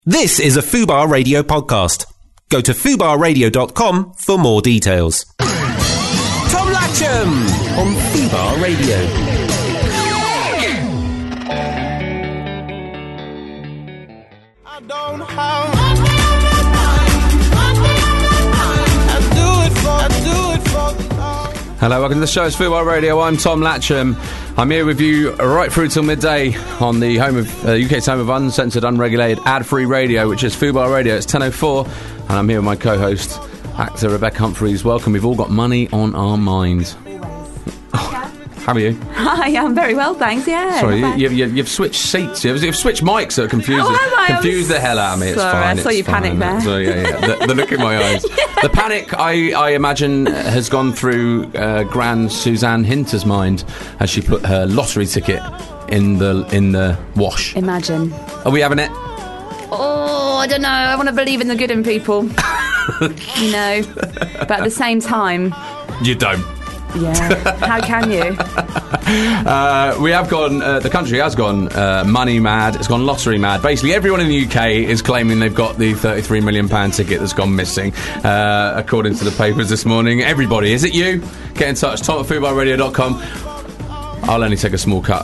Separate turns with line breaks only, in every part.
This is a Fubar Radio podcast. Go to fubarradio.com for more details. Tom Latcham on Fubar Radio.
I don't have. I do it for the love.
Hello, welcome to the show. It's Fubar Radio. I'm Tom Latcham. I'm here with you right through till midday on the home of UK's home of uncensored, unregulated, ad-free radio, which is Fubar Radio. It's 10:04, and I'm here with my co-host, actor Rebecca Humphreys. Welcome. We've all got money on our minds. How are you?
Hi, I'm very well, thanks, yeah.
Sorry, you've switched seats. You've switched mics, so it confused the hell out of me. It's
sorry,
fine.
I saw you panic there.
So, yeah. The look in my eyes. The panic, I imagine, has gone through Grand Suzanne Hinter's mind as she put her lottery ticket in the wash.
Imagine.
Are we having it?
Oh, I don't know. I want to believe in the good in people. You know. But at the same time...
You don't.
Yeah, how can you?
We have gone, the country has gone money mad, it's gone lottery mad. Basically everyone in the UK is claiming they've got the £33 million ticket that's gone missing, according to the papers this morning. Everybody, is it you? Get in touch, tom@fubarradio.com. I'll only take a small cut.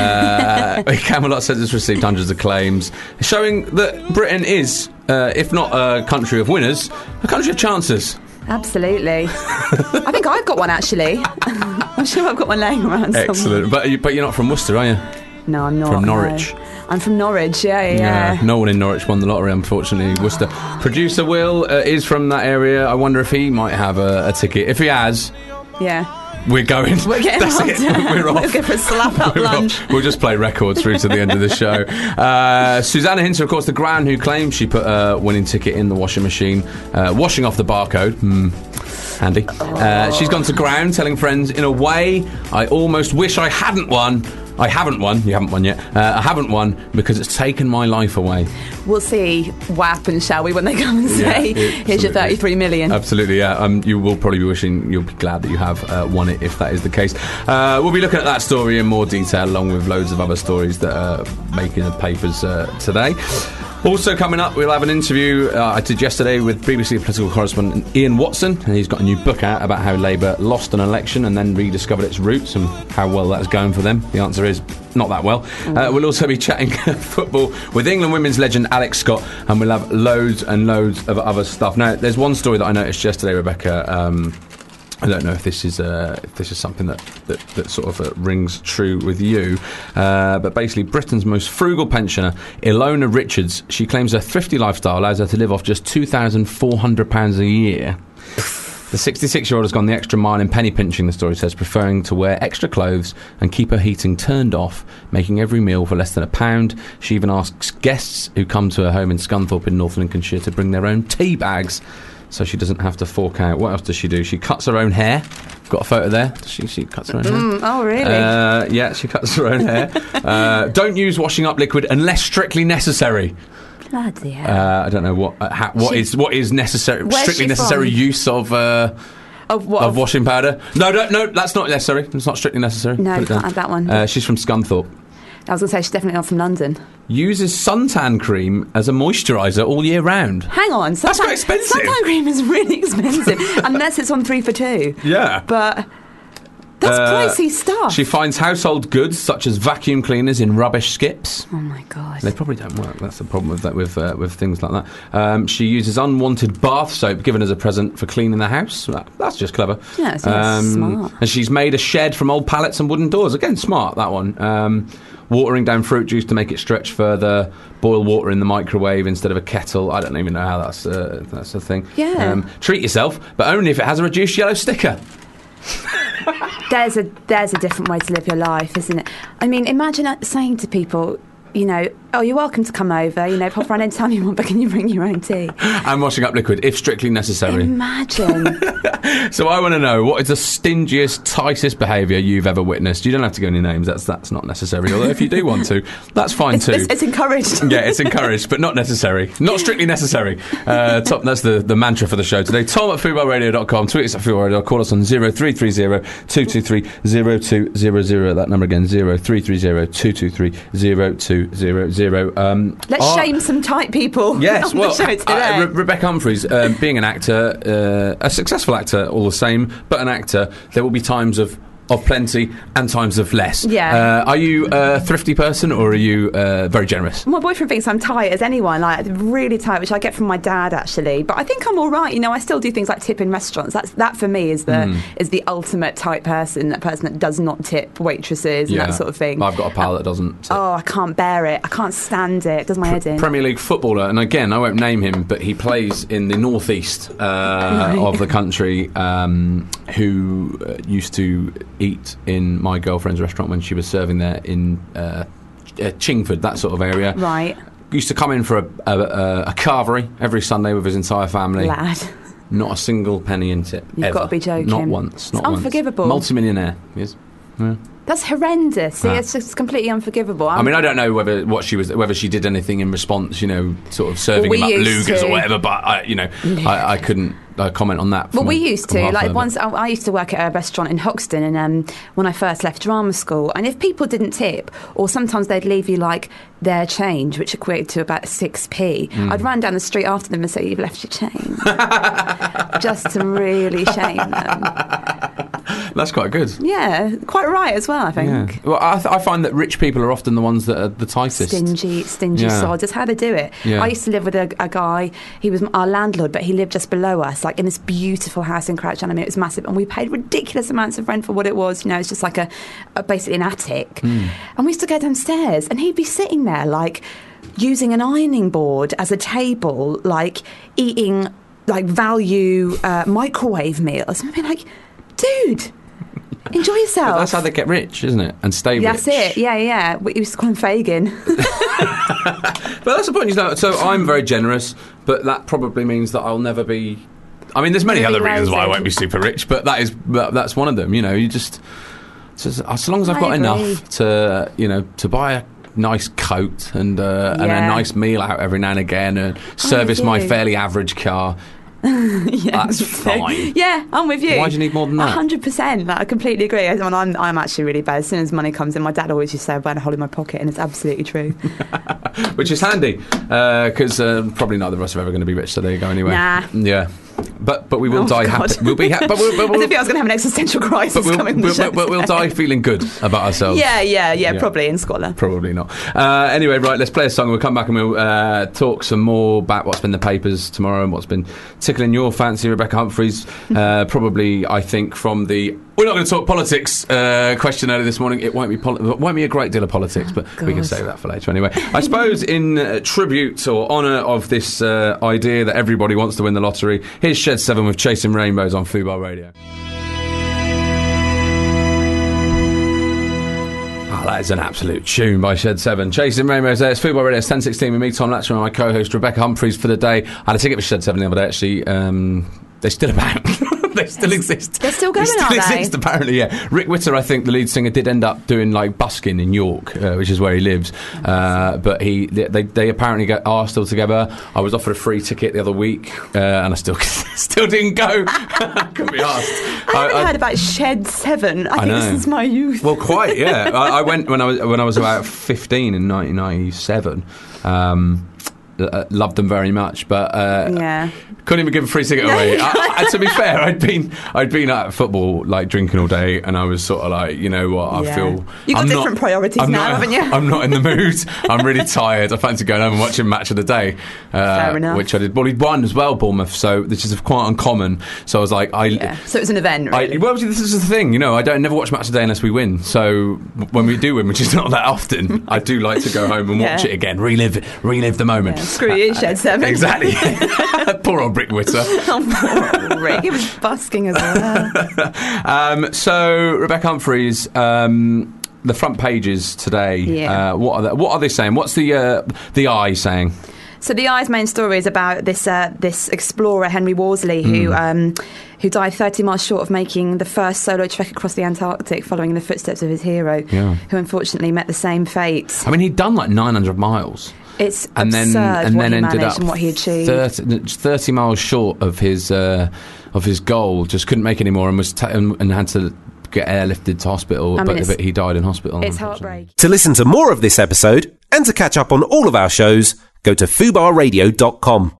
Camelot says it's received hundreds of claims, showing that Britain is, if not a country of winners, a country of chances.
Absolutely. I think I've got one, actually. I'm sure I've got one laying around somewhere.
Excellent. But you're not from Worcester, are you?
No, I'm not.
From Norwich.
No. I'm from Norwich, yeah.
No one in Norwich won the lottery, unfortunately. Worcester. Producer Will is from that area. I wonder if he might have a ticket. If he has...
Yeah.
We're going.
We're getting
That's
on
it. We're off.
We'll go for a slap-up lunch.
We'll just play records through to the end of the show. Susanna Hinter, of course, the Gran who claimed she put a winning ticket in the washing machine, washing off the barcode. Handy. She's gone to ground, telling friends, in a way, I almost wish I hadn't won. I haven't won. You haven't won yet. I haven't won because it's taken my life away. We'll see
what happens, shall we, when they come and say, here's your 33 million.
Absolutely, yeah. You will probably be wishing, you'll be glad that you have won it if that is the case. We'll be looking at that story in more detail, along with loads of other stories that are making the papers today. Also coming up, we'll have an interview I did yesterday with BBC political correspondent Ian Watson, and he's got a new book out about how Labour lost an election and then rediscovered its roots and how well that's going for them. The answer is not that well. We'll also be chatting football with England women's legend Alex Scott, and we'll have loads and loads of other stuff. Now, there's one story that I noticed yesterday, Rebecca. I don't know if this is something that sort of rings true with you, but basically Britain's most frugal pensioner, Ilona Richards, she claims her thrifty lifestyle allows her to live off just £2,400 a year. The 66-year-old has gone the extra mile in penny pinching, the story says, preferring to wear extra clothes and keep her heating turned off, making every meal for less than £1. She even asks guests who come to her home in Scunthorpe in North Lincolnshire to bring their own tea bags, so she doesn't have to fork out. What else does she do? She cuts her own hair. Got a photo there. She cuts her own hair.
Oh, really?
Yeah, she cuts her own hair. Don't use washing up liquid unless strictly necessary.
Bloody hell.
I don't know what is necessary. Strictly necessary
from?
use of washing powder. No, that's not necessary. It's not strictly necessary.
No, you can't have that one.
She's from Scunthorpe.
I was going to say she's definitely not from London.
Uses suntan cream as a moisturiser all year round.
Hang on,
that's quite expensive.
Suntan cream is really expensive, unless it's on 3 for 2.
Yeah,
but that's pricey stuff.
She finds household goods such as vacuum cleaners in rubbish skips.
Oh my god,
they probably don't work. That's the problem with that with things like that. She uses unwanted bath soap given as a present for cleaning the house. That's just clever.
Yeah, it's smart.
And she's made a shed from old pallets and wooden doors. Again, smart, that one. Watering down fruit juice to make it stretch further. Boil water in the microwave instead of a kettle. I don't even know how that's a thing.
Yeah.
Treat yourself, but only if it has a reduced yellow sticker.
There's a different way to live your life, isn't it? I mean, imagine saying to people, you know, oh, you're welcome to come over, you know, pop around anytime you want, but can you bring your own tea?
And washing up liquid, if strictly necessary.
Imagine.
So I want to know, what is the stingiest, tightest behaviour you've ever witnessed? You don't have to go any names, that's not necessary, although if you do want to, that's fine too.
It's encouraged.
Yeah, it's encouraged, but not necessary. Not strictly necessary. Tom, that's the mantra for the show today. Tom@fubarradio.com, tweet us at Fubar Radio, call us on 0330 223 0200. That number again, 0330 223 0200. 0.
Let's shame some tight people.
Yes,
on
well,
the show today.
Rebecca Humphries, being an actor, a successful actor all the same, but an actor, there will be times of plenty and times of less.
Yeah.
Are you a thrifty person, or are you very generous?
My boyfriend thinks I'm tight as anyone, like really tight, which I get from my dad actually. But I think I'm all right. You know, I still do things like tip in restaurants. That for me is the ultimate tight person. That person that does not tip waitresses and that sort of thing.
I've got a pal that doesn't tip.
Oh, I can't bear it. I can't stand it. It does my head in.
Premier League footballer, and again, I won't name him, but he plays in the northeast of the country, who used to eat in my girlfriend's restaurant when she was serving there in Chingford, that sort of area.
Right.
Used to come in for a carvery every Sunday with his entire family.
Lad.
Not a single penny in tip.
You've
ever.
got to be joking.
Not once.
It's unforgivable.
Multi-millionaire. Yes. Yeah.
That's horrendous. See, it's just completely unforgivable.
I mean, I don't know whether she did anything in response, you know, sort of serving him up Lugers or whatever, but I couldn't comment on that.
Well, we used to. Like once, I used to work at a restaurant in Hoxton, and when I first left drama school, and if people didn't tip, or sometimes they'd leave you like their change, which equated to about 6p, I'd run down the street after them and say, "You've left your change," just to really shame them.
That's quite good.
Yeah, quite right as well, I think.
Yeah. Well, I find that rich people are often the ones that are the tightest.
Stingy sods. That's how they do it.
Yeah.
I used to live with a guy. He was our landlord, but he lived just below us, like in this beautiful house in Crouch End. I mean, it was massive, and we paid ridiculous amounts of rent for what it was. You know, it's just like basically an attic. And we used to go downstairs, and he'd be sitting there, like using an ironing board as a table, like eating like value microwave meals. And I'd be like, dude, enjoy yourself.
But that's how they get rich, isn't it? And stay rich.
That's it. Yeah. We used to call him Fagin.
But that's the point. So I'm very generous, but that probably means that I'll never be. I mean, there's many other reasons why I won't be super rich, but that's one of them. You know, you just as long as I've got enough to buy a nice coat and a nice meal out every now and again, and service my fairly average car. That's fine.
Yeah, I'm with you.
Why do you need more than that?
100%. Like, I completely agree. I'm actually really bad. As soon as money comes in, my dad always used to say, "I've got a hole in my pocket," and it's absolutely true.
Which is handy, because probably neither of us are ever going to be rich, so there you go anyway.
Nah.
Yeah. But we will die happy. We'll be happy. But
I didn't think I was going to have an existential crisis coming.
But we'll die feeling good about ourselves.
Yeah. Probably in Scotland.
Probably not. Anyway, right. Let's play a song. We'll come back and we'll talk some more about what's been the papers tomorrow and what's been tickling your fancy. Rebecca Humphries, probably, I think, from the. We're not going to talk politics question earlier this morning. It won't be a great deal of politics, but we can save that for later anyway. I suppose in tribute or honour of this idea that everybody wants to win the lottery, here's Shed 7 with Chasing Rainbows on Fubar Radio. That is an absolute tune by Shed 7. Chasing Rainbows there. It's Fubar Radio. It's 10:16 with me, Tom Latcher, and my co-host Rebecca Humphries for the day. I had a ticket for Shed 7 the other day, actually. They're still about. They still exist.
They're still going,
they still exist, apparently, yeah. Rick Witter, I think, the lead singer, did end up doing, like, busking in York, which is where he lives. But they apparently are still together. I was offered a free ticket the other week, and I still didn't go. Couldn't be asked.
I haven't heard about Shed 7. I think this is my youth.
Well, quite, yeah. I went when I was about 15 in 1997. Loved them very much, but couldn't even give a free ticket away. To be fair, I'd been at football, like, drinking all day, and I was sort of like, you know what, I feel
you've got different priorities now, haven't you?
I'm not in the mood. I'm really tired. I fancy going home and watching Match of the Day,
Fair enough.
which I did. Well, he'd won as well, Bournemouth, so this is quite uncommon. So I was like,
so it was an event. Really.
Well, this is the thing, you know. I never watch Match of the Day unless we win. So when we do win, which is not that often, I do like to go home and watch it again, relive the moment.
Yeah, screw you, Shed 7.
Exactly. Poor old Rick Witter.
Poor Rick. He was busking as well.
So Rebecca Humphries, the front pages today. What are they saying? What's the Eye saying?
So the Eye's main story is about this explorer Henry Worsley who died 30 miles short of making the first solo trek across the Antarctic, following in the footsteps of his hero, who unfortunately met the same fate.
I mean, he'd done like 900 miles.
It's absurd what he managed and what he achieved.
30 miles short of his goal, just couldn't make any more, and and had to get airlifted to hospital. But he died in hospital.
It's heartbreaking.
To listen to more of this episode And to catch up on all of our shows, go to fubarradio.com.